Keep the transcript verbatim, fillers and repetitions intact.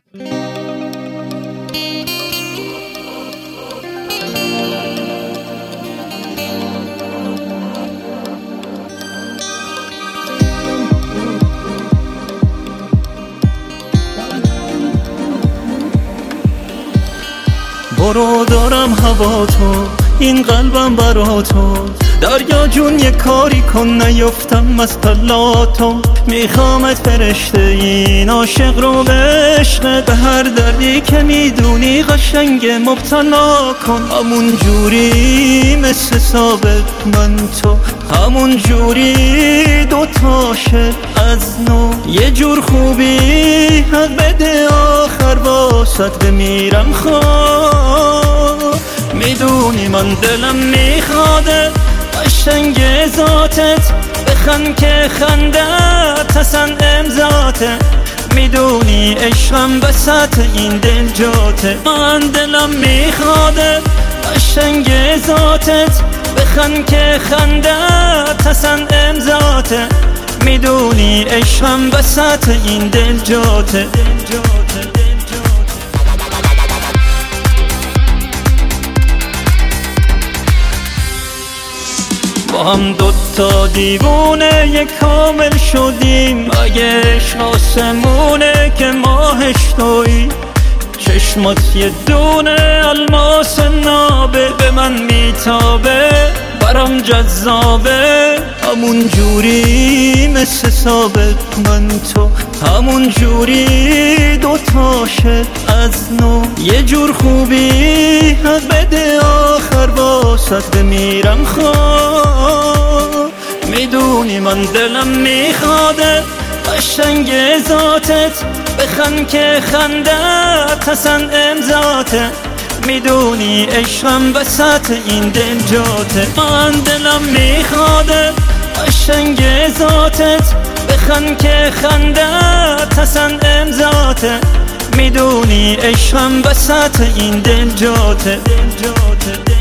برو دارم هوا تو، این قلبم برا تو. دریا جون یه کاری کن نیفتم از پلاتو. میخوامت فرشته این عاشق رو به عشق، به هر دردی که میدونی قشنگ مبتلا کن. همون جوری مثل ثابت من تو، همون جوری دوتا شد از نو. یه جور خوبی حق بده آخر واسط بمیرم خواه. میدونی من دلم میخواده قشنگ ذاتت، بخند که خندت اصلا امضاته. میدونی عشقم بسط این دل جاته. من دلم میخواده قشنگ ذاتت، بخند که خندت اصلا امضاته. میدونی عشقم بسط این دل جاته. با هم دوتا دیوونه یک کامل شدیم. اگه عشق آسمونه که ماهش تویی. چشمات یه دونه الماس نابه، به من میتابه برام جذابه. همون جوری مثل ثابت من تو، همون جوری دوتا شد از نو. یه جور خوبی حق بده آخر واسط بمیرم خواه. میدونی من دلم میخواده قشنگ ذاتت، بخند که خندت اصلا امضاته. میدونی عشقم بسط این دل جاته. من دلم میخواده قشنگ ذاتت، بخند که خندت اصلا امضاته. میدونی عشقم بسط این دل جاته.